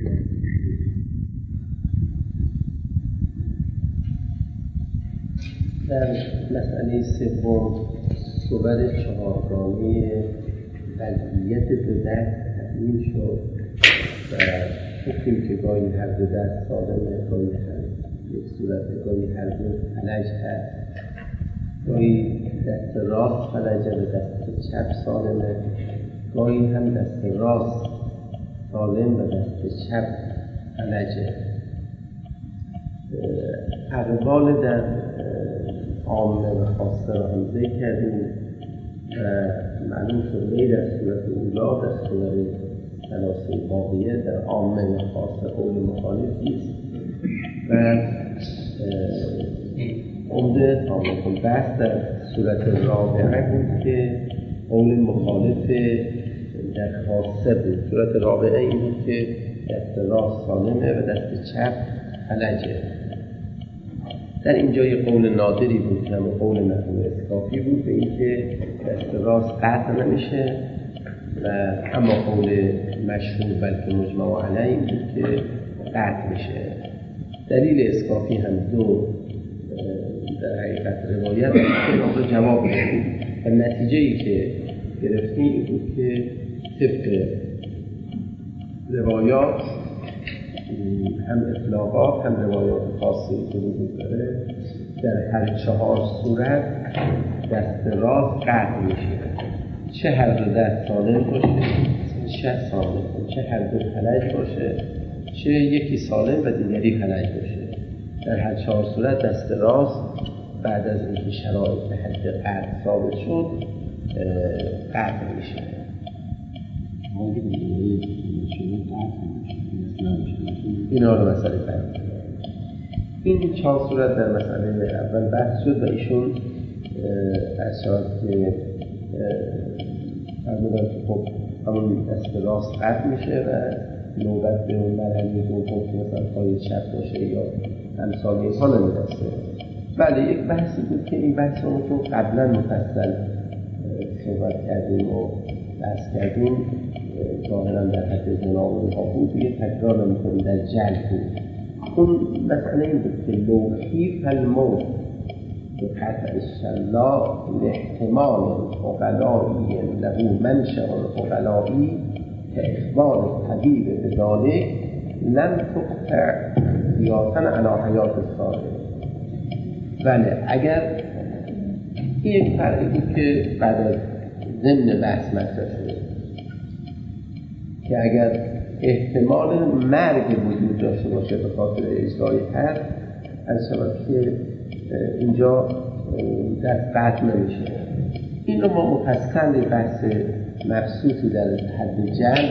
در مسئله سوم صور چهارگانه وضعیت دو دست تحلیل شد و گفتیم که گاهی هر دو دست سالمه، گاهی یک صورت، گاهی هر دو فلج هست، گاهی دست راست فلجه و دست چپ سالمه، گاهی هم دست راست سالم و دست چپ فلجه. اقوال در عامه و خاصه را هم ذکر کردیم و معلوم شد غیر از صورت اولا در صورت ثلاثه باقیه در عامه و خاصه قول مخالفی است و عمده تامکن بحث در صورت رابعه بود که قول مخالف در خاصه بود. صورت رابعه این بود که دست راست سالمه و دست چپ فلجه. در اینجای قول نادری بود که همون قول محمود اسکافی بود به این که دست راست قطع نمیشه و اما قول مشهور بلکه مجمع علیه بود که قطع میشه. دلیل اسکافی هم دو در حقیقت روایت رو جواب میدیم و نتیجه‌ای که گرفتیم این بود که طبق روایات هم اطلاقات هم روایات خاصی که وجود داره در هر چهار صورت دست راست قطع میشه، چه هر دو دست سالم باشه چه سالم، چه هر دو فلج باشه چه یکی سالم و دیگری فلج باشه. در هر چهار صورت دست راست بعد از اینکه شرایط حد قطع ثابت شد قطع میشه. اینا رو مسئله فرد. این چهار صورت در مسئله اول بحث شد و ایشون از شاید که فرمودن که خب همون دست راست قطع میشه و نوبت به اون مرحله دوم که مثلا پای چپ باشه یا امثال اینها نمیرسه. بله یک بحثی بود که این بحث رو تو قبلا مفصل صحبت کردیم و بحث کردیم، ظاهرا در حد جناب اونها بود، یه تکرار نمی‌کنیم در جلد بود. اون مسئله این بود که لوحی فالموت به قطع الشلاء لاحتمال العقلائی له منشأ العقلائی که اخبار الطبیب به ذلک لم تقطع قیاسا علی حیات الصالح. بله اگر این یک فرقی بود که بعد از ضمن بحث مطرح شده که اگر احتمال مرگ وجود داشته باشه به خاطر اجرای حد از شود که اینجا دست قطع نمیشه. این رو ما مفصل بحث مبسوطی در حد جلد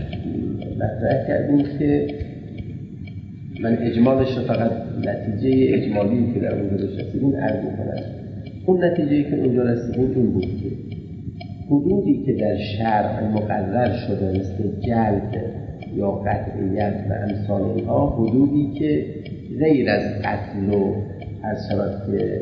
مطرح کردیم که من اجمالش رو فقط نتیجه اجمالی که در اونجا رسیدیم عرض می‌کنم. اون نتیجه‌ای که اونجا رسیدیم این بود که حدودی که در شرع مقرر شده مثل جلد یا قطعیت و امثال اینها، حدودی که غیر از قتل و از شود که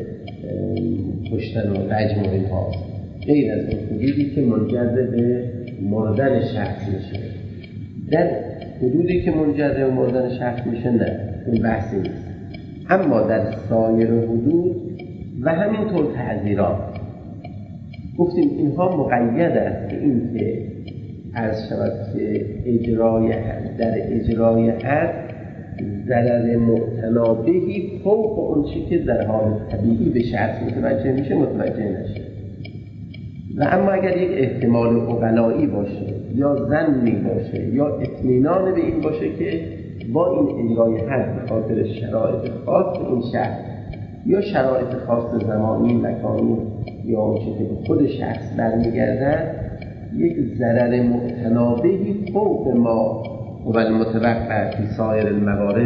کشتن و رجم و اینها، غیر از اون حدودی که منجر به مردن شخص میشه. در حدودی که منجر به مردن شخص میشه نه، این بحثی نیست. اما در سایر حدود و همینطور تعزیرات گفتیم اینها مقید است به این که عرض شود که در اجرای حد ضرر معتنابهی فوق اون چی که در حال طبیعی به شخص متوجه میشه متوجه نشه. و اما اگر یک احتمال عقلایی باشه یا ظنی باشه یا اطمینان به این باشه که با این اجرای حد به خاطر شرایط خاص این شخص یا شرایط خاص زمانی مکانی یا اون چی که به خود شخص برمیگردن یک ضرر متنابهی فوق ما و المتوقع فی سایر الموارد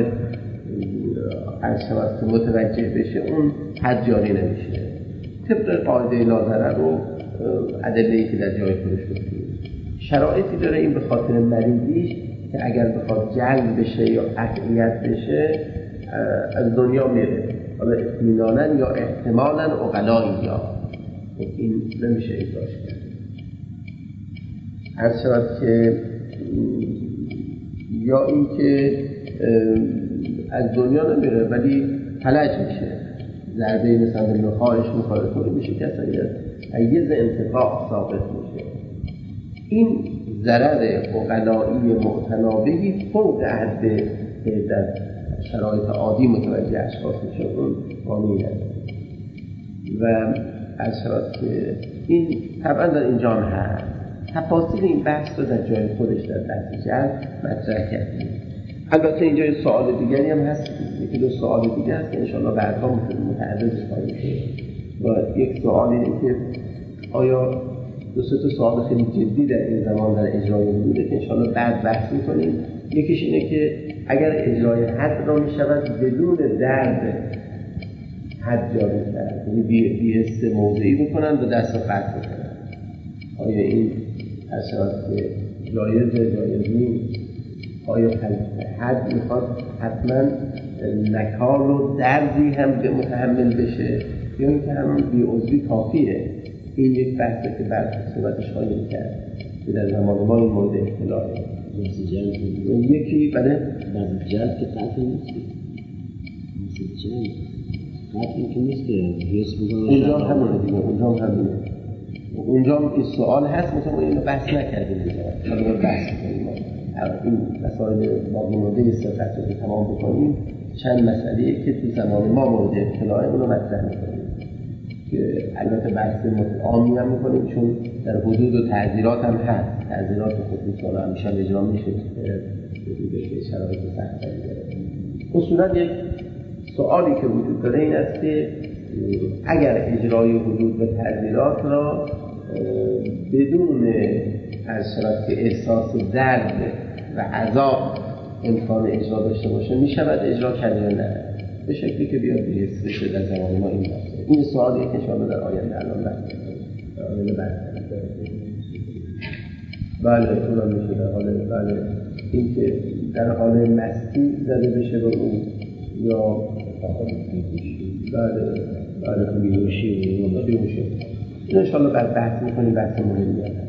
از شواست متوجه بشه اون حد جاری نمیشه. طبق قاعده لاضرر و ادله‌ای که در جای خودش گفتیم شرایطی داره این به خاطر مریضیش که اگر بخواد جلب بشه یا قطعیت بشه از دنیا میره، حالا اطمینانا یا احتمالا عقلایی یا این نمیشه اجراش کرد. از شود که یا اینکه از دنیا نمیره ولی فلج میشه، ضربه مثلا به نخاعش میخوره طوری میشه که اصلا یه انتفاع ثابت میشه. این ضرر عقلایی معتنابهی فوق حد که در شرایط عادی متوجه اشخاص میشه اون قانونی هست و از شرایط که این طبعا در اینجا هم هست. تفاصیل این بحث رو در جای خودش در بحث جلب مطرح کردیم. البته اینجا یه سوال دیگری هم هست، یکی دو سوال دیگه هست که انشاءالله بعدها متعرض خواهیم شد. و یک سوال اینه که آیا دو سه تا سوال خیلی جدی در این زمان در اجرای حدوده که انشاءالله بعد بحث می‌کنیم. یکیش اینه که اگر اجرای حد را می‌شود بدون درد حد جاری کرد، یعنی بی‌حس موضعی بکنن و دست رو قطع بکنن، آیا این اصلا جایز نیست؟ آیا حد میخواد حتما نکار و دردی هم به متحمل بشه یا اینکه همون بی‌عضوی کافیه؟ این یک بحثه که بعد صحبتش خواهیم کرد که در زمان ما این مورد اختلافه. یکی بله جلد که قطع نیست، قطعی که نیست که حس بکنه اونجا همونه دیگه، اونجا هم این سوال هست، مثلا اینو بحث نکردیم اینجا، حالا بحث کنیم این مسائل باقی مونده صفت رو تمام بکنیم. چند مسئله‌ای که تو زمان ما مورد اطلاعه اونو مطرح می‌کنیم که البته بحث عامی هم می‌کنیم چون در حدود و تعزیرات هم هست. تعزیرات خصوصا همیشه اجرا میشه به شرایط سخت داره. اصولا یک سوالی که وجود داره این است که اگر اجرای حدود و تعزیرات را بدون از شرایط که احساس درد و عذاب امکان اجرا داشته باشه می شود اجرا کرده یا نه، به شکلی که بیاد بیست بشه در زمان ما این باشه. این سوالیه که شما در آینده الان بحث بله اونم میشه در حال بله این که در حال مستی زده بشه به اون یا بله بیهوشی این انشاءالله بعد بحث میکنیم. بحث مهمی هست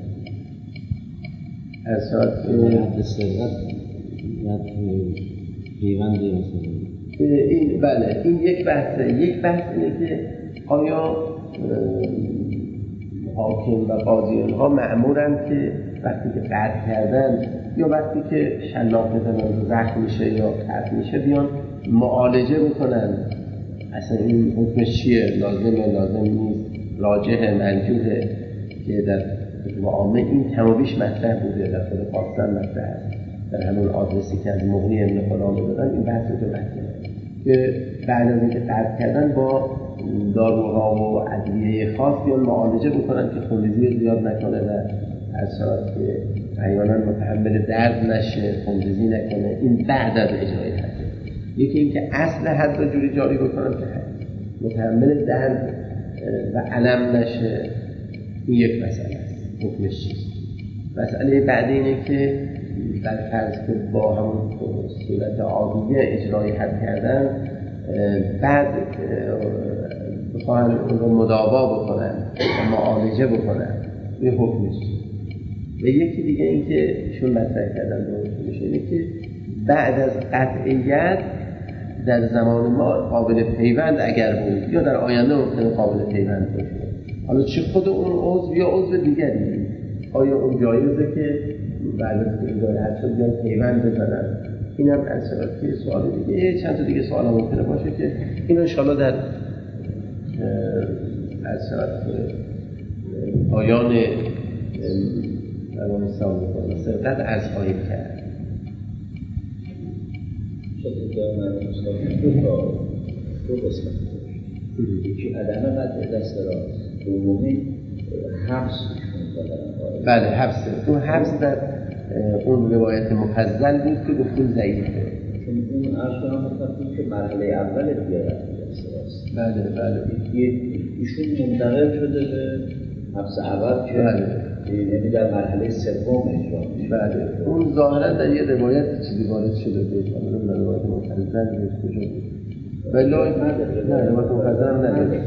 از شاید حد سرقت پیوند این بله این یک بحث اینه که آیا حاکم و قاضیان ها مأمورن که وقتی که قطع کردن یا وقتی که شلاق بزنن زخم میشه یا قطع میشه بیان معالجه بکنن اصلا این حکمش چیه، لازم نیست، راجح منجوه که در عامه این کمابیش مطرح بوده، در خود خواستن مطرح است، در همون آدرسی که از مغنی ابن فلان دادن این بحث رو مطرح که بعد از اینکه قطع کردن با داروها و ادویه خاص بیان معالجه بکنن که خونریزی زیاد نکنه و از شرایط که احیانا متحمل درد نشه، خونریزی نکنه. این بعد از اجرای حد. یکی اینکه اصل حد رو جوری جاری بکنن که متحمل درد و علم نشه. این یک مسئله است. حکمش چیست؟ مسئله بعدی اینه که در فرض که با همون صورت عادیه اجرای حد کردن بعد بخواهن اون رو مداوا بکنن و معالجه بکنن، این حکمش و یکی دیگه این که شون مطرح کردن میشه اینه که بعد از قطعیت در زمان ما قابل پیوند اگر بود یا در آینده ممکنه قابل پیوند باشه، حالا چه خود اون عضو یا عضو دیگری، آیا اون جایزه که بعد از اجرای حد شد بیان پیوند بزنن؟ این هم از که سوال دیگه، چند تا دیگه سوال هم ممکنه باشه که این انشاءالله در از پایان درمان سال سرقت از خواهیم کرد. شده در دو قسمت یکی عدم قطع دست راست، دومی حبس. بله حبسه. اون حبس در اون روایت مفضل بود که گفتون ضعیفه، چون اون اشتران مطلب که مرحله اول دیگه دست راست. بله ایشون منتقل شده به حبس اول که یعنی در مرحله سوم اجرا میشه. بله اون ظاهرا در یه روایت چیزی وارد شده بود، حالا روایت مفضل بود کجا بود؟ ولی نه روایت مفضل هم نداره.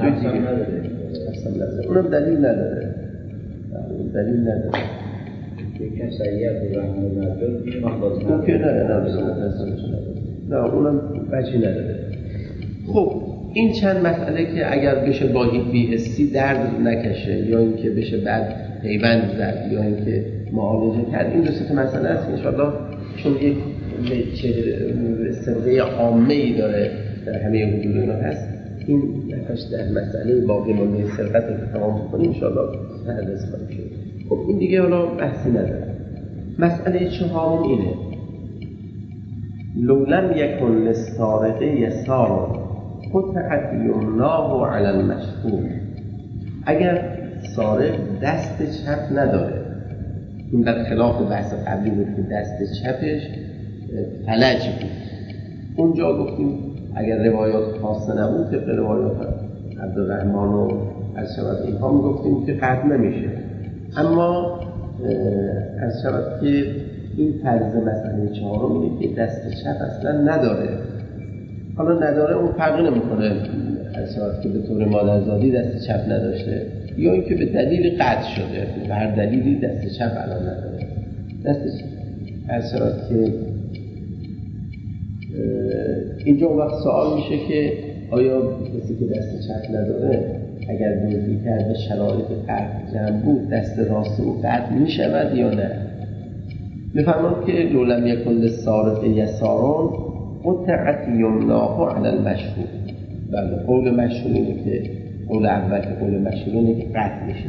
اونم دلیل نداره. یکم صحیح عبدالرحمن مردم این باز اون که نه اونم بچی نداره. خب این چند مسئله که اگر بشه با BSc درد نکشه یا اینکه بشه بعد پیوند زد یا اینکه معالجه کرد، این دو سه مسئله است که انشاءالله چون یک سرقه عامه‌ای داره در همه حدود اینا هست، این نفش در مسئله باقی مانده سرقت رو تمام کنیم انشاءالله تحدث خواهیم شد. خب این دیگه حالا بحثی نداره. مسئله چهارم اینه: لو لم یکن للسارق یسار قطعت یمناه علی المشهور. اگر سارق دست چپ نداره، این در خلاف بحث قبلی بود که دست چپش فلج بود، اونجا گفتیم اگر روایات خاصه نبود طبق روایات عبدالرحمن و از شود اینها میگفتیم که قطع نمیشه. اما از شود که این طرز مسئله چهارم اینه که دست چپ اصلا نداره. حالا نداره اون فرقی نمیکنه از شود که به طور مادرزادی دست چپ نداشته یا اینکه به دلیل قطع شده، به هر دلیلی دست چپ الان نداره. دست چپ از شود که اینجا وقت سوال میشه که آیا کسی که دست چپ نداره اگر دزدی کرده شرایط قطع جمع بود دست راست او قطع میشود یا نه؟ میفرمان که لو لم یکن للسارق یسار قطعت یمناه علی المشهور. بله قول مشهور اینه که قول اول که قول مشهور اینه که قطع میشه.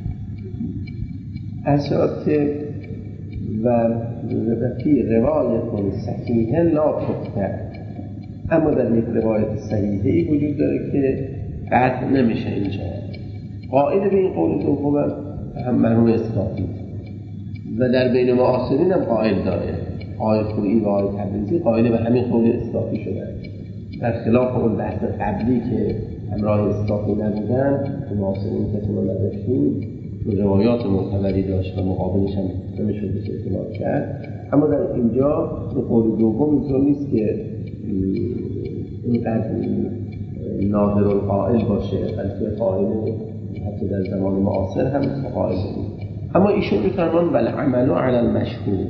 از شد که و فی روایت صحیحه لا تقطع، اما در یک روایت صحیحی وجود داره که قطع نمیشه. اینجا قائل به این قول دوم هم مرحوم اسقاطی و در بین معاصرین هم قائل داره. آقای خویی و آقای تبریزی قائل به همین قول اسقاطی شدن، در خلاف اون بحث قبلی که همراه اسقاطی نبودن که معاصرین کسی رو نداشتیم روایات معتبری داشت و مقابلش هم نمیشد بشه اعتماد کرد. اما در اینجا به قول دوم اینطور نیست که اینقدر نادر القائل باشه، بلکه قائل حتی در زمان معاصر هم قائل بود. اما ایشون میفرمان والعمل علی المشهور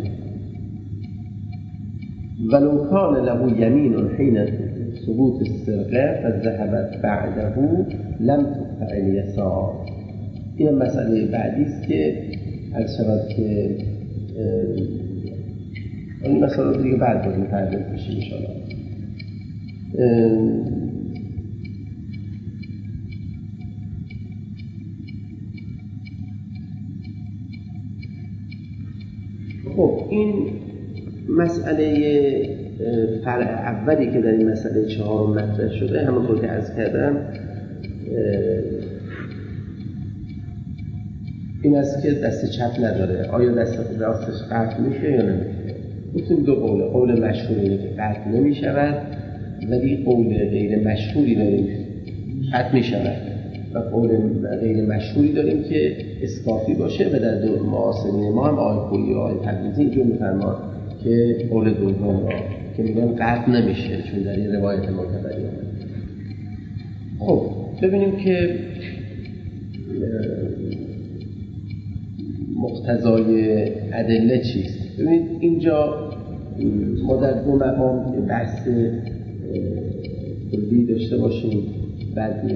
ولو کان له یمین حین ثبوت السرقه فذهبت بعده لم تقطع الیسار. این مسئله بعدی است که از شود که این مسئله دیگه بعد باید متعرض بشیم انشاءالله. خب این مسئله فرع اولی که در این مسئله چهارم مطرح شده همونطور که عرض کردم این است که دست چپ نداره. آیا دست راستش قطع میشه یا نمیشه؟ گفتیم دو قوله. قول مشهور اینه که قطع نمیشود، ولی قول غیر مشهوری داریم قطع میشود و قول غیر مشهوری داریم که اسقاطی باشه و در دور معاصرین ما هم آقای خویی و آقای تبریزی اینجور میفرمان که قول دوم را که میگن قطع نمیشه چون در این روایت معتبری آمده. خب ببینیم که مقتضای ادله چیست. ببینید اینجا ما در دو مقام بحث کلی داشته باشیم. بعد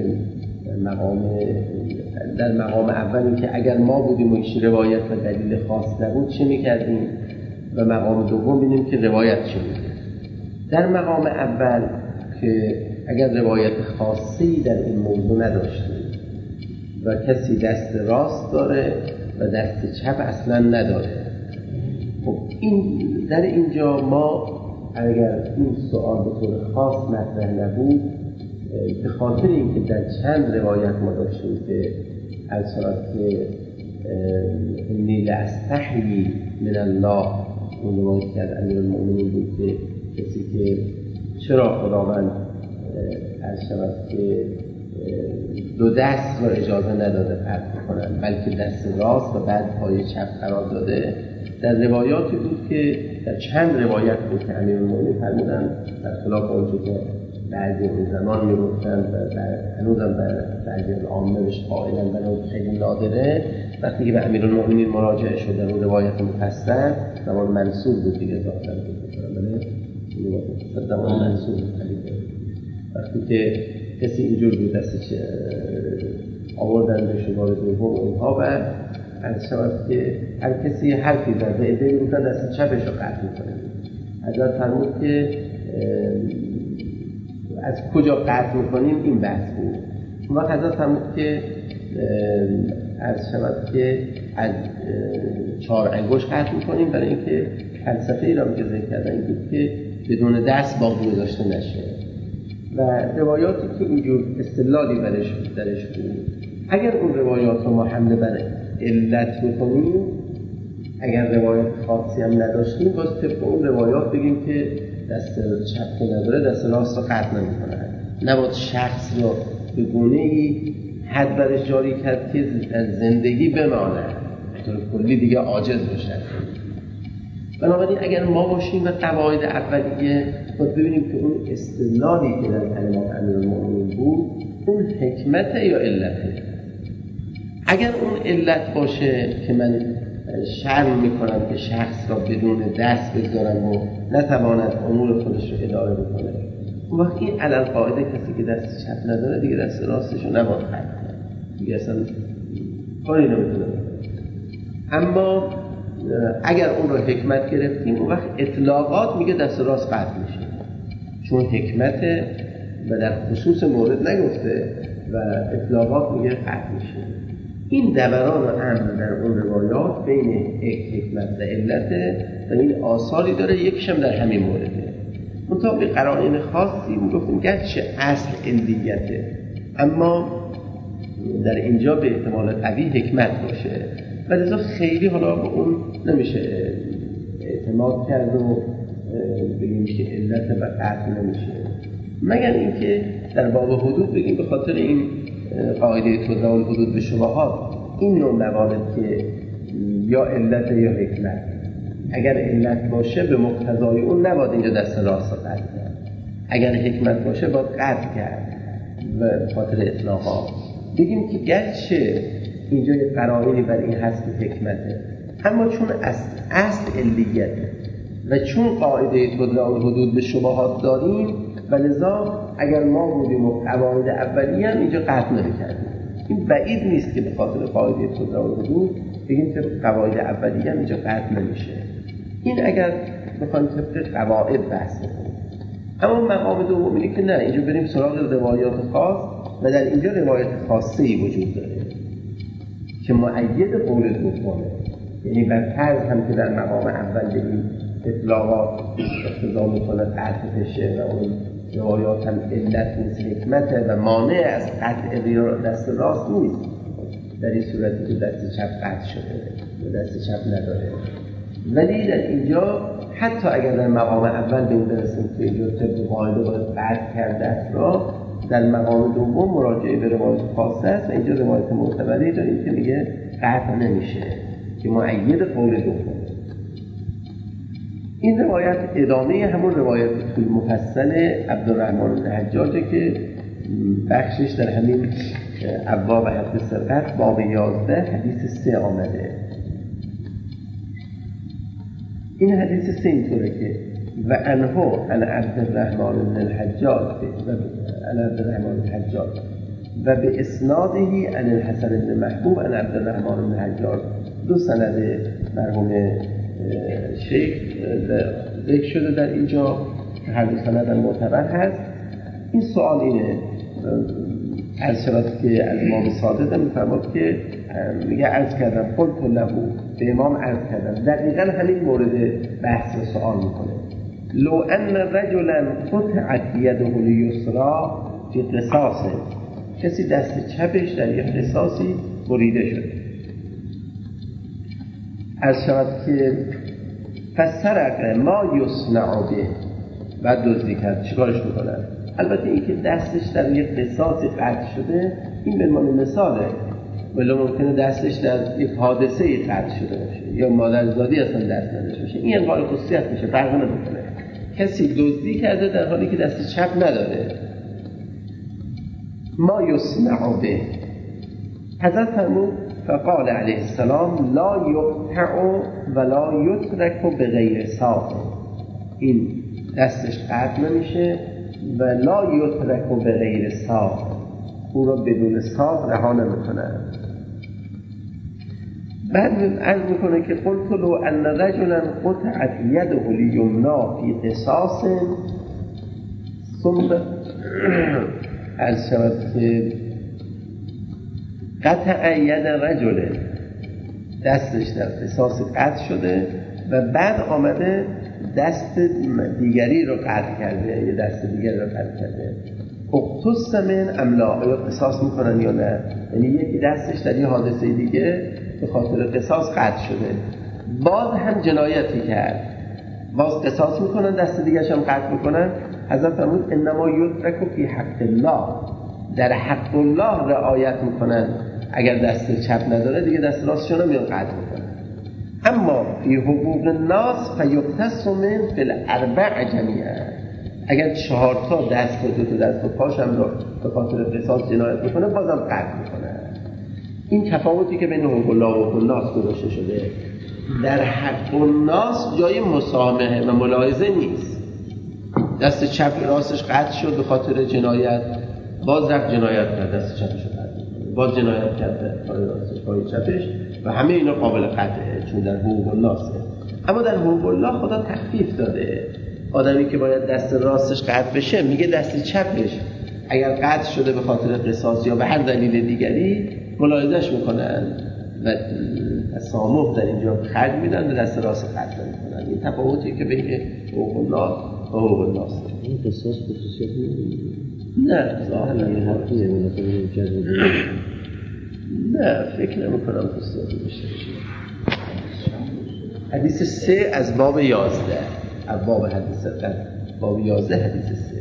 در مقام اول این که اگر ما بودیم و هیچ روایت و دلیل خاص نبود چه میکردیم، و مقام دوم بینیم که روایت چه میگه. در مقام اول که اگر روایت خاصی در این موضوع نداشتیم و کسی دست راست داره و دست چپ اصلا نداره، خب این در اینجا ما اگر این سوال به طور خاص مطرح نبود به خاطر اینکه در چند روایت ما داشتیم که از صورت که نیل استحیی من الله اون روایت که از امیرالمؤمنین بود که کسی که چرا خداوند از شود که دو دست را اجازه نداده قطع کنن بلکه دست راست و بعد پای چپ قرار داده. در روایاتی بود که در چند روایت بود که امیرالمؤمنین فرمودن در خلاف آنچه که بعضی اون زمان می‌گفتن و هنوزم بعضی از عامه بهش قائلن و خیلی نادره، وقتی که به امیرالمؤمنین مراجعه شد در اون روایت مفصل زمان منصور بود دیگه ظاهرا زمان منصور بود. وقتی که کسی اینجور بود دستش آوردن به شمار دوم و اینها و از شود که هر کسی حرفی زد و ایده بودن دست چپش رو قطع میکنه. حضرت فرمود که از کجا قطع میکنیم این بحث بود. اون وقت حضرت فرمود که از شود که از 4 انگشت قطع میکنیم برای اینکه فلسفه ای را که ذکر کردن این بود که بدون دست باقی گذاشته نشه و روایاتی که اینجور استدلالی درش بود. اگر اون روایات رو ما حمله بر علت بکنیم، اگر روایت خاصی هم نداشتیم باز طبق اون روایات بگیم که دست چپ که نداره دست راست رو قطع نمی‌کنه. نباید شخص رو به گونه‌ای حد برش جاری کرد که از زندگی بمانه، به طور کلی دیگه عاجز بشه. بنابراین اگر ما باشیم و قواعد اولیه باید ببینیم که اون استدلالی که در کلمات امیرالمؤمنین بود اون حکمت یا علته. اگر اون علت باشه که من شرم میکنم که شخص را بدون دست بگذارم و نتواند امور خودش رو اداره بکنه، اون وقت این علل قاعده کسی که دست چپ نداره دیگه دست راستش رو نباید خرد کنه، دیگه اصلا کاری نمیتونه. اما اگر اون رو حکمت گرفتیم اون وقت اطلاقات میگه دست راست قطع میشه، چون حکمت و در خصوص مورد نگفته و اطلاقات میگه قطع میشه. این دوران و امر در اون روایات بین حکمت و علت و این آثاری داره، یکیشم در همین مورده. منطقه به قرائن خاصی میگفتیم گرچه اصل علیته اما در اینجا به احتمال قوی حکمت باشه و لذا خیلی حالا به اون نمیشه اعتماد کرد و بگیم که علت و قطع نمیشه، مگر اینکه در باب حدود بگیم به خاطر این قاعده توزیع الحدود به شبهات این نوع موارد که یا علت یا حکمت، اگر علت باشه به مقتضای اون نباید اینجا دست راست قطع کرد، اگر حکمت باشه باید قطع کرد و خاطر اطلاقات بگیم که گرچه اینجا یه قرائنی بر این هست که حکمته، اما چون اصل علیته و چون قاعده توزیع الحدود به شبهات داریم و لذا اگر ما بودیم و قواعد اولیه هم اینجا قطع نمی‌کردیم. این بعید نیست که به خاطر قاعده توزیع الحدود بگیم که قواعد اولیه هم اینجا قطع نمیشه. این اگر بخوایم طبق قواعد بحث کنیم. اما مقام دوم اینه که نه، اینجا بریم سراغ روایات خاص و در اینجا روایت خاصی وجود داره که مؤید قول دومه، یعنی بر فرض هم که در مقام اول بگیم اطلاقات اقتضا میکنه قطع بشه و اون روایات هم علت نیست حکمته و مانع از قطع دست راست نیست در این صورتی که دست چپ قطع شده و دست چپ نداره. ولی در اینجا حتی اگر در مقام اول به این برسیم که اینجا طبق قاعده باید قطع کرده دست را، در مقام دوم مراجعه به روایت خاصه است و اینجا روایت معتبری داریم که میگه قطع نمیشه که مؤید قول دومه. این روایت ادامه همون روایت مفصل عبدالرحمن بن حجاجه که بخشش در همین ابواب حد سرقت باب 11 حدیث 3 آمده. این حدیث 3 اینطوره که و انهو عن عبدالرحمن بن الحجاج و به اسنادهی عن الحسن بن محبوب عن عبدالرحمن بن حجاج، 2 سند مرحوم شیخ ذکر شده در اینجا، هر 2 سند هم معتبر هست. این سوال اینه، از شرط که از امام صادق میفرماد که میگه عرض کردم قلت له، به امام عرض کردم، دقیقاً همین مورد بحث و سوال میکنه، لو ان رجلا قطعت یده الیسرا فی قصاص، کسی دست چپش در یک قصاصی بریده شده، از شود که فسرق ما یصنع به، بعد دزدی کرد، چیکارش میکنن؟ البته این که دستش در یک قصاصی قطع شده این به معنی مثاله، ولی ممکنه دستش در یک حادثه‌ای قطع شده باشه یا مادرزادی اصلا دست نداشته باشه، این انقال خصوصیت میشه، فرق نمیکنه. کسی دزدی کرده در حالی که دست چپ نداره، ما یصنع به، حضرت فرمود فقال علیه السلام لا یقطع ولا یترک بغیر ساق، این دستش قطع نمیشه و لا یترک بغیر ساق، او را بدون ساق رها نمیکنن. بعد عرض میکنه که قلت له ان رجلا قطعت یده الیمنا فی قصاص ثم عرض شود که قطع ید رجل، دستش در قصاص قطع شده و بعد آمده دست دیگری رو قطع کرده، یه دست دیگری رو قطع کرده. اقتص من املا، آیا قصاص میکنن یا نه؟ یعنی یکی دستش در یه حادثه دیگه به خاطر قصاص قطع شده، باز هم جنایتی کرد، باز قصاص میکنن، دست دیگرش هم قطع میکنن. حضرت فرمود انما یترک فی حق الله، در حق الله رعایت میکنن، اگر دست چپ نداره دیگه دست راستشون رو میان قطع میکنن. اما فی حقوق الناس فیقتص من فی الاربع جمیعا، اگر 4 تا دست و 2 تا دست و پاش هم رو به خاطر قصاص جنایت میکنه بازم قطع میکنه. این تفاوتی که بین حقوق الله و حقوق الناس گذاشته شده، در حق الناس جای مسامحه و ملاحظه نیست. دست چپ راستش قطع شد به خاطر جنایت، باز رفت جنایت کرد، دست چپش رو قطع میکنه، باز جنایت کرد پای راستش پای چپش، و همه اینا قابل قطعه چون در حقوق الناسه. اما در حقوق الله خدا تخفیف داده، آدمی که باید دست راستش قطع بشه میگه دست چپش اگر قطع شده به خاطر قصاص یا به هر دلیل دیگری ملاحظهش میکنن و تسامح در اینجا خرج میدن و دست راست قطع میکنن. این تفاوتی که بین حقوق الله و حقوق الناس. این قصاص خصوصیت نه ظاهرا حقیه نه فکر نمیکنم خصوصیتی داشته باشه. حدیث 3 از باب 11، ابواب حدیث باب 11 حدیث 3.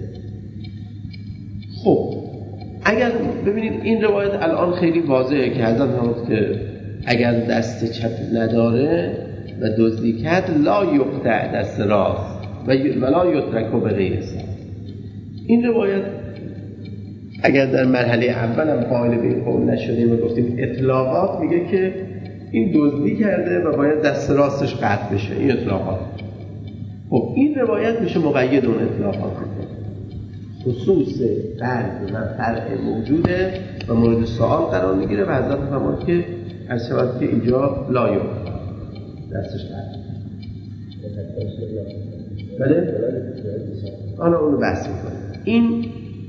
خب اگر ببینید این روایت الان خیلی واضحه که حضرت فرمود که اگر دست چپ نداره و دزدی کرد لا یقطع دست راست و لا یترک بغیر ساق. این روایت اگر در مرحله اول هم قائل به این قول نشدیم و گفتیم اطلاقات، میگه که این دزدی کرده و باید دست راستش قطع بشه، این اطلاقات. خب این روایت میشه مقید اون اطلاقات، خصوص فرد و فرع موجوده و مورد سوال قرار میگیره و حضرت فرمود که از شود که اینجا لا یقطع دستش قطع. بله؟ حالا اونو بحث میکنه. این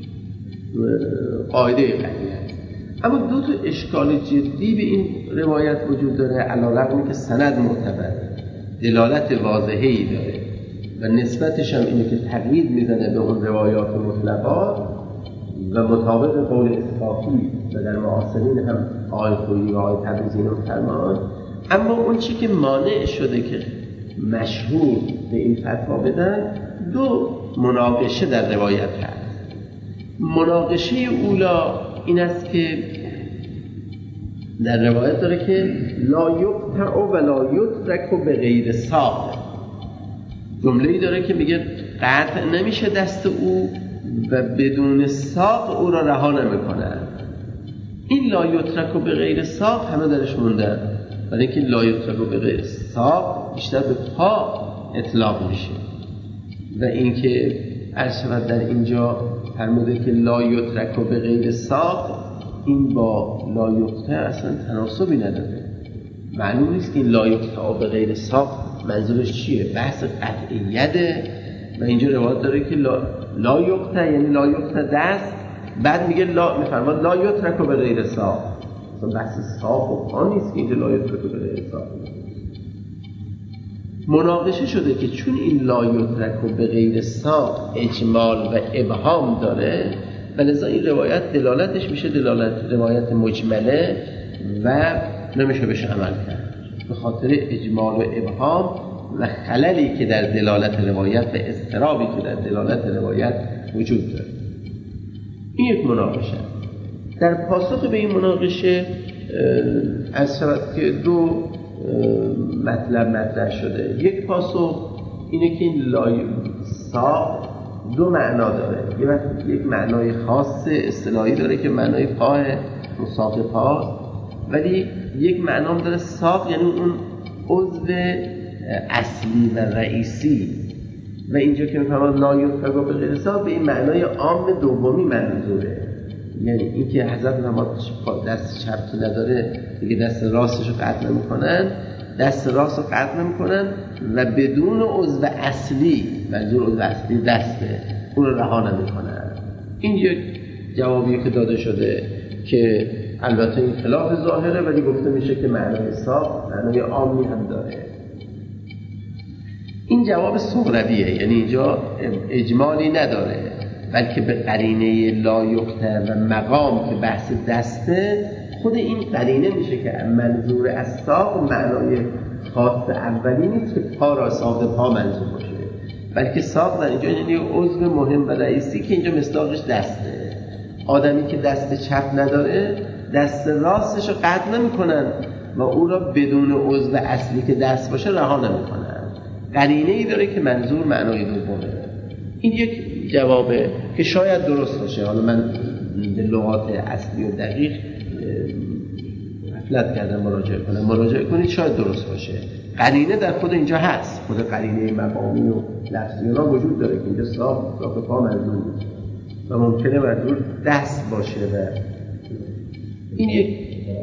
قاعده قدیه. اما 2 تا اشکال جدی به این روایت وجود داره، علی‌رغم که سند معتبره، دلالت واضحه‌ای داره و نسبتش هم اینه که تقیید میزنه به اون روایات مطلقات و مطابق قول اسحاقی و در معاصرین هم آقای خویی و آقای تبریزی هم فرمان. اما اون چی که مانع شده که مشهور به این فتوا بدن، 2 مناقشه در روایت هست. مناقشه اولا این است که در روایت داره که لا یقطع و لا یترک بغیر ساق، جمله‌ای داره که میگه قطع نمیشه دست او و بدون ساق او را رها نمیکنن. این لا یترک بغیر ساق همه درش موندن، ولی اینکه لا یترک بغیر ساق بیشتر به پا اطلاق میشه و اینکه ارشد در اینجا فرموده که لا یترک بغیر ساق، این با لا یقطع اصلا تناسبی نداره. معلوم نیست که این لا یقطع بغیر ساق منظورش چیه، بحث قطعیته و اینجا روایت داره که لا یقطع یعنی لا یقطع دست، بعد میگه میفرماد لا یترک بغیر ساق، اصلا بحث ساق و پا نیست که اینجا لا یترک بغیر ساق. مناقشه شده که چون این لا یترک بغیر ساق اجمال و ابهام داره و لذا این روایت دلالتش میشه روایت مجمله و نمیشه بهش عمل کرد به خاطر اجمال و ابهام و خللی که در دلالت روایت و اضطرابی که در دلالت روایت وجود داره. این یک مناقشه. در پاسخ به این مناقشه از شود که 2 مطلب مطرح شده. یک پاسخ اینه که این لای ساق 2 معنا داره. یک معنای خاص اصطلاحی داره که معنای پاه مساق پاست، ولی یک معنام داره ساق، یعنی اون عضو اصلی و رئیسی، و اینجا که میفهمم لا یفتر به غیر ساق به این معنای عام دومی منظوره، یعنی اینکه حضرت نماز دست چپ که نداره دیگه دست راستش رو قطع نمی‌کنن، دست راست رو قطع نمی‌کنن و بدون عضو اصلی، منظور عضو اصلی دسته، اون رو رها نمی‌کنن. این یک جوابیه که داده شده که البته این خلاف ظاهره، ولی گفته میشه که معنای ساق معنای عامی هم داره. این جواب صغرویه، یعنی اینجا اجمالی نداره، بلکه به قرینه لایقته و مقام که بحث دسته، خود این قرینه میشه که منظور از ساق معنای خاص اولی نیست که پا را ساق پا منظور باشه، بلکه ساق در اینجا یعنی عضو مهم و رئیسی که اینجا مصداقش دسته. آدمی که دست چپ نداره دست راستش رو قطع نمی‌کنن و او را بدون عضو اصلی که دست باشه رها نمی‌کنن. قرینه‌ای داره که منظور معنای دومه. این یک جوابه که شاید درست باشه، حالا من به لغات اصلی و دقیق غفلت کردم مراجعه کنید شاید درست باشه. قرینه در خود اینجا هست، خود قرینه مقامی و لفظی را وجود داره که اینجا ساق پا منظور نیست و ممکنه منظور دست باشه و این یک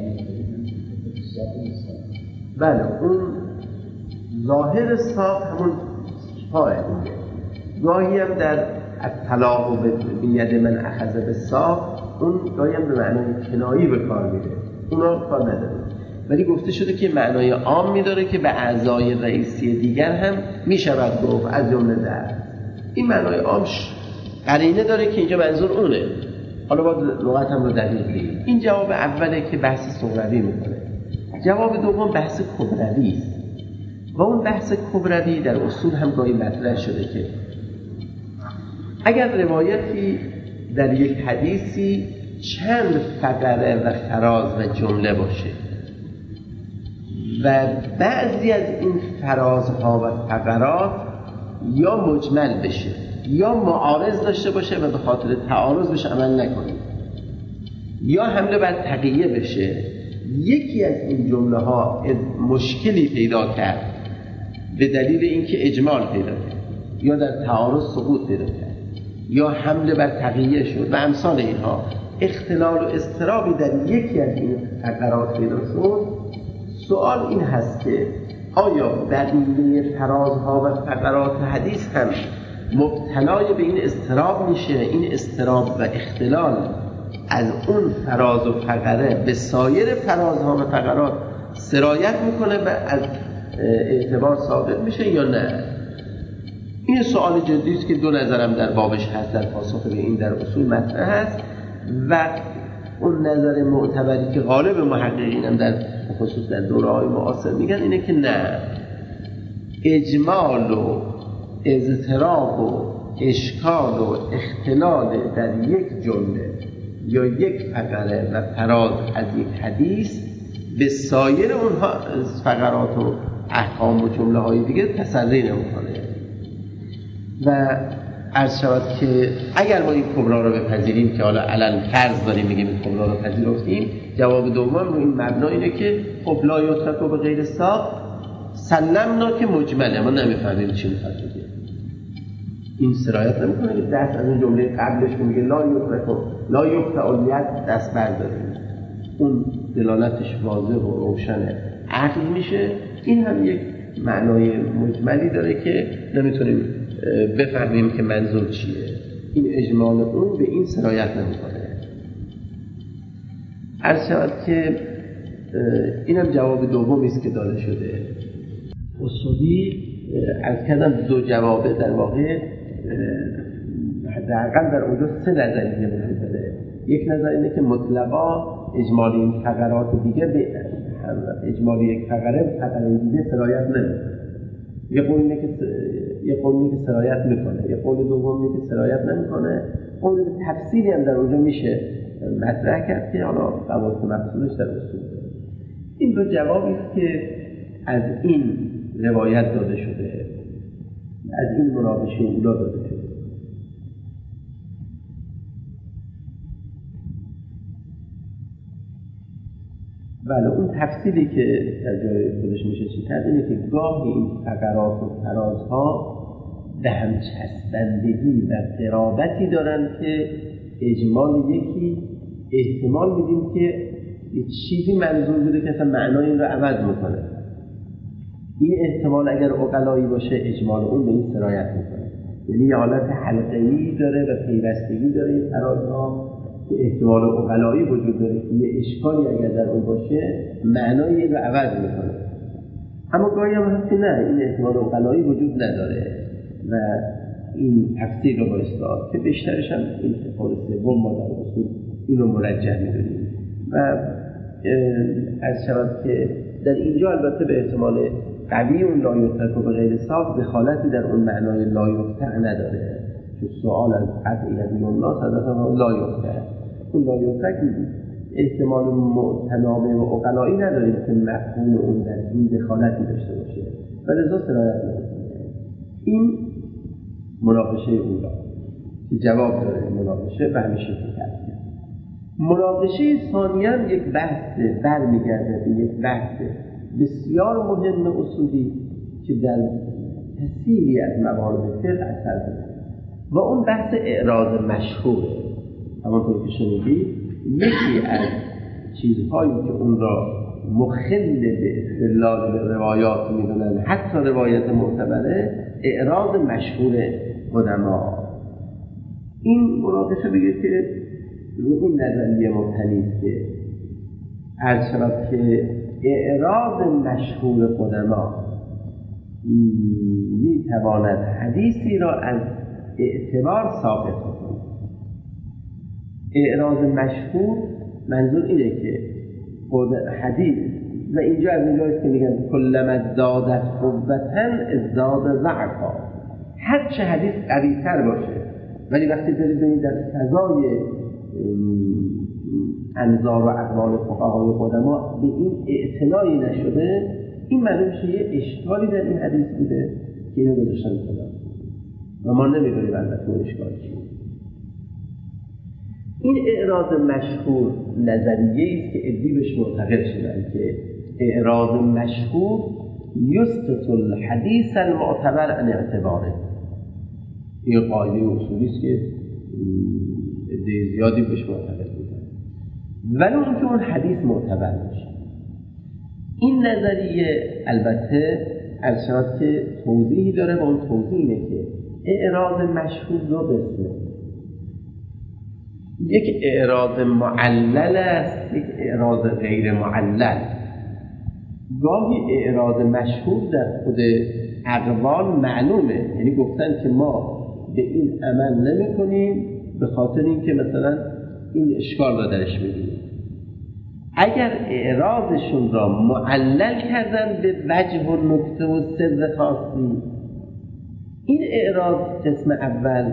بله اون ظاهر ساق همون پاه دیگه. گاهی هم در الطلاق و بید من اخذ به ساق اون گاهی هم به معنای کنایی به کار میره، اونا کار نداره، ولی گفته شده که معنای عام میداره که به اعضای رئیسی دیگر هم میشود گفت از جمله در این معنای عام قرینه داره که اینجا منظور اونه. حالا باید لغت هم رو دقیق بگیم. این جواب اوله که بحث صغروی میکنه. جواب دوم بحث کبروی است و اون بحث کبروی در اصول هم گاهی مطرح شده که اگر روایتی در یک حدیثی چند فقره و فراز و جمله باشه و بعضی از این فرازها و فقرات یا مجمل بشه یا معارض داشته باشه و به خاطر تعارض بهش عمل نکنیم، یا حمله بر تقیه بشه، یکی از این جمله ها مشکلی پیدا کرد به دلیل اینکه اجمال پیدا کرد یا در تعارض سقوط پیدا کرد یا حمله بر تقیه شد و امثال اینها، اختلال و اضطرابی در یکی از این فقرات پیدا شد، سوال این هست که آیا بقیه فرازها و فقرات حدیث هم مبتلای به این اضطراب میشه؟ این اضطراب و اختلال از اون فراز و فقره به سایر فرازها و فقرات سرایت میکنه و از اعتبار ثابت میشه یا نه؟ این سوال جدی است که دو نظرم در بابش هست، در پاسخ به این در اصول مطرح هست و اون نظر معتبری که غالب محققین هم در خصوص در دوره‌های معاصر میگن اینه که نه، اجمال و اضطراب و اشکال و اختلال در یک جمله یا یک فقره و فراز از یک حدیث به سایر اونها فقرات و احکام و جمله های دیگه تسری نمی‌کنه. و عرض شود که اگر ما این کبرا رو بپذیریم که حالا علل فرض داریم میگیم این کبرا رو پذیرفتیم، جواب دوم رو این مبنا اینه که خب لا یترک به غیر ساق سلمنا که مجمله، ما نمیفهمیم چی میخواد بگه. این سرایت نمیکنه که دست از اون جمله قبلش که میگه لا یترک لا یقطع الید دست برداریم، اون دلالتش واضح و روشنه، عقل میشه. این هم یک معنای مجملی داره که نمیتونیم بفهمیم که منظور چیه. این اجمال اون به این سرایت نمیکنه. عرض شود که اینم جواب دومی است که داده شده. اصولی عرض کردم دو جوابه در واقع حداقل در اونجا سه نظریه وجود داره. یک نظر اینه که مطلقا اجمالی این فقرات دیگه به اجمالی یک فقره دیگه سرایت نمیکنه. یه قول اینه که سرایت میکنه، یه قول دوم اینه که سرایت نمیکنه. قول تفصیلی هم در اونجا میشه مطرح کرد که حالا قواعد مقصودش در اصول داره. این دو جوابی است که از این روایت داده شده، از این مناقشه اولا داده شده. بله اون تفصیلی که در جای خودش میشه چی کرد اینه که گاهی این فقرات و فرازها به هم چسبندگی و قرابتی دارن که اجمال یکی احتمال میدیم که یه چیزی منظور بوده که اصلا معنای این رو عوض میکنه. این احتمال اگر عقلایی باشه اجمال اون به این سرایت میکنه، یعنی یه حالت حلقه‌ای داره و پیوستگی داره این فرازها که احتمال عقلایی وجود داره که یه اشکالی اگر در اون باشه معنای این رو عوض میکنه. اما گاهی هم هست که نه، این احتمال عقلایی وجود نداره و این تفسیر رو باید داد که بیشترش هم این احتمال سوم ما در اصول این رو مرجح میدونیم. و از شود که در اینجا البته به احتمال قوی اون لا یفتک و به غیر صاف دخالتی در اون معنای لا یفتک نداره، چون سوال از قطعیت الناس از اصلا لا یفتک، اون لا یفتک احتمال متنابع و عقلایی نداریم که مفهوم اون در این دخالتی داشته باشه و لذا سرایت نمی‌کنه. این مناقشه اولا که جواب داره مناقشه و همیشه کرد. مناقشه ثانیاً یک بحث برمیگرده به یک بحث بسیار مهم اصولی که در کثیری از موارد فقه اثر داره و اون بحث اعراض مشهوره. همانطور که شنیدید یکی از چیزهایی که اون را مخل به استدلال به روایات میدونن، حتی روایت معتبره، اعراض مشهور قدما. این مناقشه بگه که رو این نظریه مبتنی است که عرض شود که اعراض مشهور قدما میتواند حدیثی را از اعتبار ثابت کنه. اعراض مشهور منظور اینه که حدیث و اینجا از اینجاست که میگن کلما زادت قوتن ازداد ضعفا، هر چه حدیث قوی تر باشه ولی وقتی دارید ببینید در فضای انظار و اقوال فقهای قدما به این اعتنایی نشده، این معلوم میشه یه اشکالی در این حدیث بوده که اینو گذاشتن کنار و ما نمیدونیم البته اون اشکال چیه. این اعراض مشهور نظریه است که ادعی بهش معتقد شدن که اعراض مشهور یسقط الحدیث المعتبر عن اعتباره. این قاعده اصولی است که ادعای زیادی بهش معتقد بودن، ولی اون که اون حدیث معتبر باشه. این نظریه البته ارشاد که توضیحی داره و اون توضیح اینه که اعراض مشهور دو قسمه. یک اعراض معلل است، یک اعراض غیر معلل. گاهی اعراض مشهور در خود اقوال معلومه، یعنی گفتن که ما به این عمل نمی کنیم به خاطر اینکه مثلا این اشکال را درش می‌بینیم. اگر اعراضشون را معلل کردن به وجه و نکته و سر خاصی، این اعراض قسم اول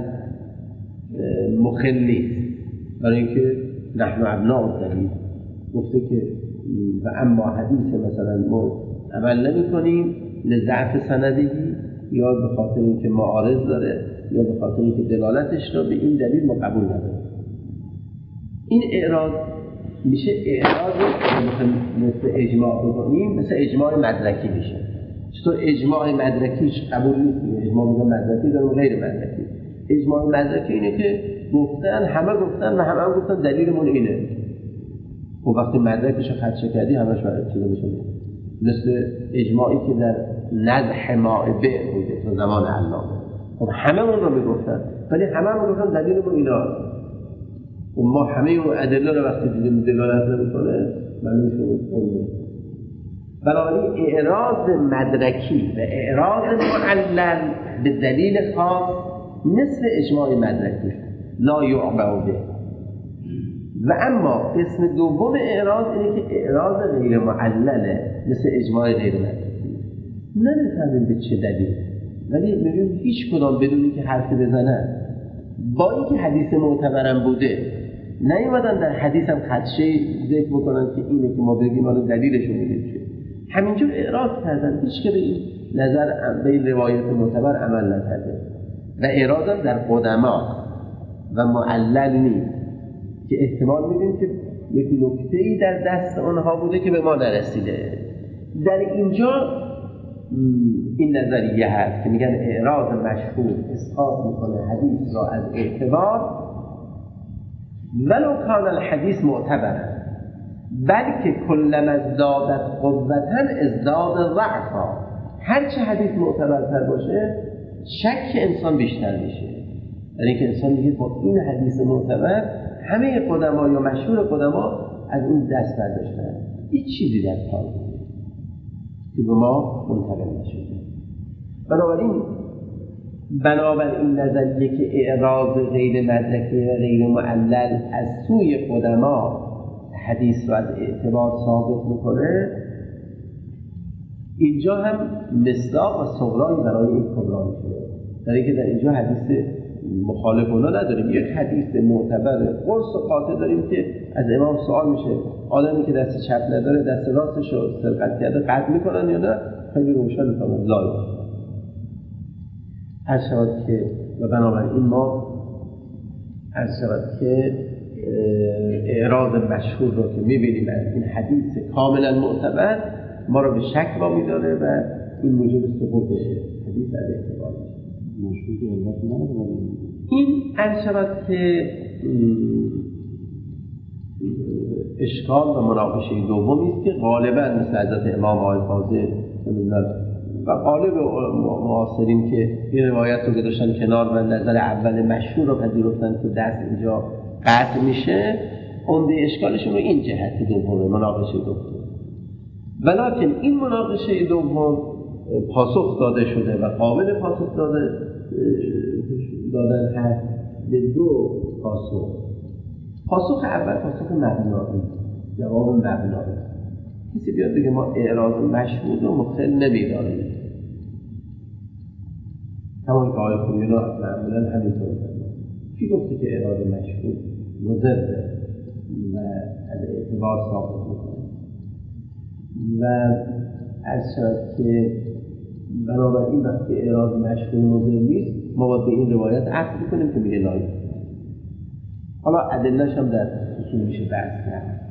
مخلی است، برای اینکه نحن ابناء الدلیل گفته که و اما حدیث مثلا ما عمل نمی کنیم لضعف سندی یا به خاطر اینکه معارض داره یا به خاطر اینکه دلالتش را به این دلیل ما قبول نداریم. این اعراض میشه اعراض مثل اجماع بکنیم، مثل اجماع مدرکی میشه. چطور اجماع مدرکیش قبول نیست؟ اجماع میگه مدرکی داره و غیر مدرکی. اجماع مدرکی اینه که گفتن همه گفتن و همه گفتن دلیلمون اینه. خب وقتی مدرکش خدشه کردی همش برای چیزا میشه. مثل اجماعی که در نضح مائبه بوده تا زمان علامه. خب همه اون رو میگفتن ولی همه میگفتن دلیلمون اینه. و ما همه اون ادله رو وقتی دیدیم دلالت نمی‌کنه معلومه اون. بنابراین اعراض مدرکی و اعراض معلل به دلیل خاص مثل اجماع مدرکی لا یعبأ به. و اما قسم دوم اعراض اینه که اعراض غیر معلله مثل اجماع غیر مدرکی. نمی‌فهمیم به چه دلیل، ولی می‌بینیم هیچ کدام بدونی که حرفی بزنن با اینکه حدیث معتبرم بوده نیومدن در حدیث هم خدشه‌ای ذکر بکنن که اینه که ما بگیم حالا دلیلشون میگیم چیه. همینجور اعراض کردن، هیچ که به این نظر به این روایت معتبر عمل نکرده و اعراض در قدما و معلل نیست که احتمال میدیم که یک نکته‌ای در دست آنها بوده که به ما نرسیده. در اینجا این نظریه هست که میگن اعراض مشهور اسقاط میکنه حدیث را از اعتبار ولو کان الحدیث معتبرا، بلکه کلما ازدادت قوتا ازداد ضعفا. هرچه حدیث معتبرتر باشه شک انسان بیشتر میشه. یعنی که انسان میگه با این حدیث معتبر همه قدما یا مشهور قدما از این دست برداشتن، هیچ چیزی در کار نیست که به ما منتقل نشده. بنابراین نظریه که اعراض غیر مدرکی و غیر معلل از سوی قدما حدیث رو از اعتبار ثابت میکنه، اینجا هم مصداق و صغرایی برای این کبرا میشه. در اینکه در اینجا حدیث مخالف اونا نداریم، یک حدیث معتبر قرص و قاطع داریم که از امام سوال میشه آدمی که دست چپ نداره دست راستش رو سرقت کرده قطع میکنن یا نه؟ خیلی روشن میکنن لایه هر شود که و بنابراین ما هر شود که اعراض مشهور رو که میبینیم از این حدیث کاملا معتبر ما رو به شک وامی داره و این موجب سقوط حدیث از اعتبار میشه. این هر شود که اشکال و مناقشه دومی است که غالبا مثل حضرت امام آقای فاضل و غالب معاصرین که این روایت رو گذاشتن کنار و نظر اول مشهور رو پذیرفتن که دست اینجا قطع میشه، عمده اشکالشون رو این جهت دومه، مناقشه دوم. ولکن این مناقشه دوم پاسخ داده شده و قابل پاسخ دادن هست به دو پاسخ. پاسخ اول پاسخ مبنایی، جواب مبنایی. کسی بیاد بگه ما اعراض مشهود رو مخل نمیداریم، همون که آقای خویی را معمولا همینطور داریم. کی گفته که اعراض مشهود مضره و از اعتبار ثابت میکنه؟ و از شد که بنابراین وقتی اعراض مشهور مضر نیست ما باید به این روایت عقل بکنیم که میگه لایق. حالا ادله‌اش هم در اصول میشه بحث کرد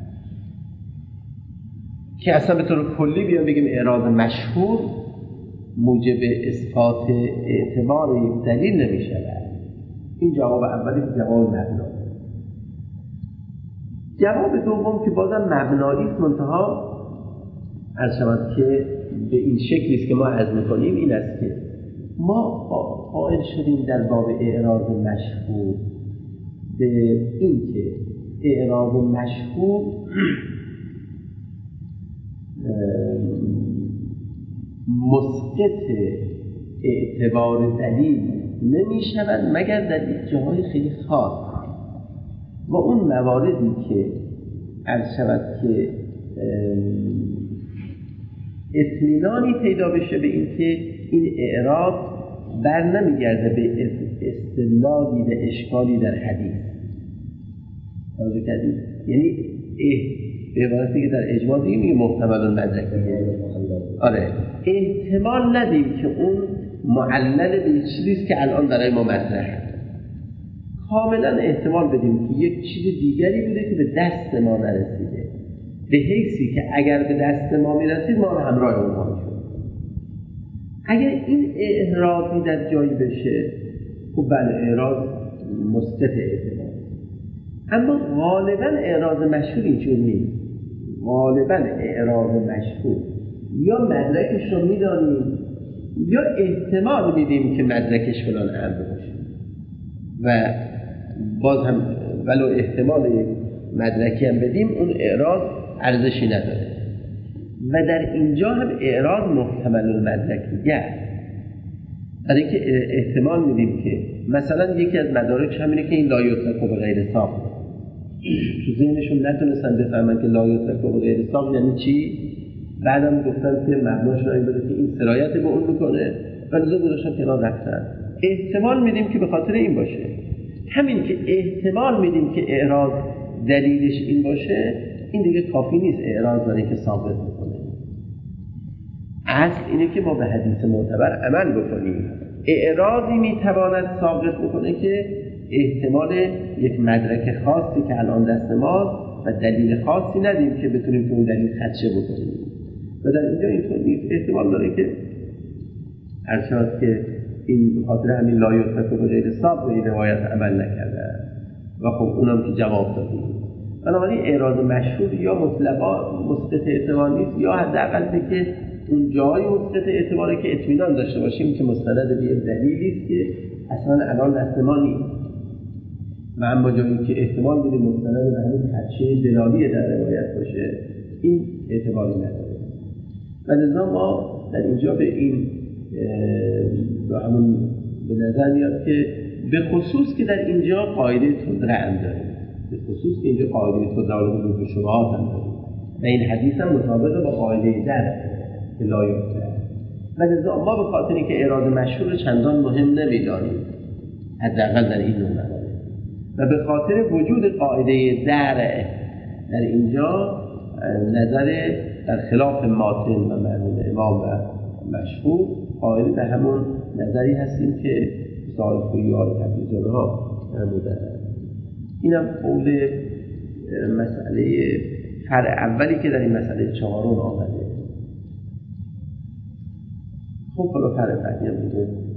که اصلا به طور کلی بیان بگیم اعراض مشهور موجب اثبات اعتبار یک دلیل نمیشه. این جواب اولی که جواب مبنایی. جواب دوم که بازم مبنایی است، منتها عرض شود که به این شکلی است که ما عرض میکنیم این است که ما قائل شدیم در باب اعراض مشهور به این که اعراض مشهور مسقط اعتبار دلیل نمی شود مگر در یک جاهای خیلی خاص و اون مواردی که عرض شود که اطمینانی پیدا بشه به این که این اعراض بر نمیگرده به استدلالی و اشکالی در حدیث. توجه کردید؟ یعنی به عبارتی که در اجماع دیگه میگه محتمل مدرکیه. آره، احتمال ندیم که اون معلل به چیزیست که الان برای ما مطرحه. کاملا احتمال بدیم که یک چیز دیگری بوده که به دست ما نرسیده، به حیثی که اگر به دست ما میرسید ما رو همراه اونها میشد. اگر این اعراضی در جایی بشه خب بله اعراض مسقط اعتبار، اما غالبا اعراض مشهور اینجور نیست. غالبا اعراض مشهور یا مدرکش رو میدانیم یا احتمال میدیم که مدرکش فلان امر باشه و باز هم ولو احتمال یک مدرکی هم بدیم اون اعراض ارزشی نداره و در اینجا هم اعراض محتمل المدرکیه، برای اینکه احتمال میدیم که مثلا یکی از مدارکش همینه که این لا یترک به غیر ساق، تو ذهنشون نتونستن بفهمن که لا یترک به غیر ساق یعنی چی، بعدم گفتن که مبناش این بوده که این سرایت به اون میکنه و لذا گذاشتن کنار رفتن. احتمال میدیم که به خاطر این باشه. همین که احتمال میدیم که اعراض دلیلش این باشه این دیگه کافی نیست اعراض داره که ثابت بکنه. اصل اینه که ما به حدیث معتبر عمل بکنیم. اعراضی میتواند ثابت بکنه که احتمال یک مدرک خاصی که الان دست ماست و دلیل خاصی ندیم که بتونیم که اون دلیل خدشه بکنیم و در اینجا اینطور نیست. احتمال داره که هرچند که این بخاطر همین لا یترک بغیر صبر به این روایت عمل نکرده و خب اونم که جواب دادیم. بنابراین اعراض مشهور یا مطلقا مسقط اعتبار نیست یا حداقل که اون جای مسقط اعتباره که اطمینان داشته باشیم که مستند به دلیلی است که اصلا الان دست ما نیست. من با جایی که احتمال میدیم مستند به همین خدشه دلالی در روایت باشه این اعتباری نداره و لذا ما در اینجا به این به همون به نظر میاد که به خصوص که در اینجا قاعده تدره هم داریم، به خصوص که اینجا قاعده تدره به شبهات هم داریم و این حدیث هم مطابق با قاعده در که لا یفتر و لذا ما به خاطر اینکه اعراض مشهور چندان مهم نمیدانیم حداقل در این نوع موارد و به خاطر وجود قاعده در اینجا نظر در خلاف ماتن و مرحوم امام و مشهور قائل به همون نظری هستیم که صاحب خویار تبریزانه ها فرمودن. اینم قول مسئله فرع اولی که در این مسئله چهارم آمده. خب حالا فرع بعدی هم میگه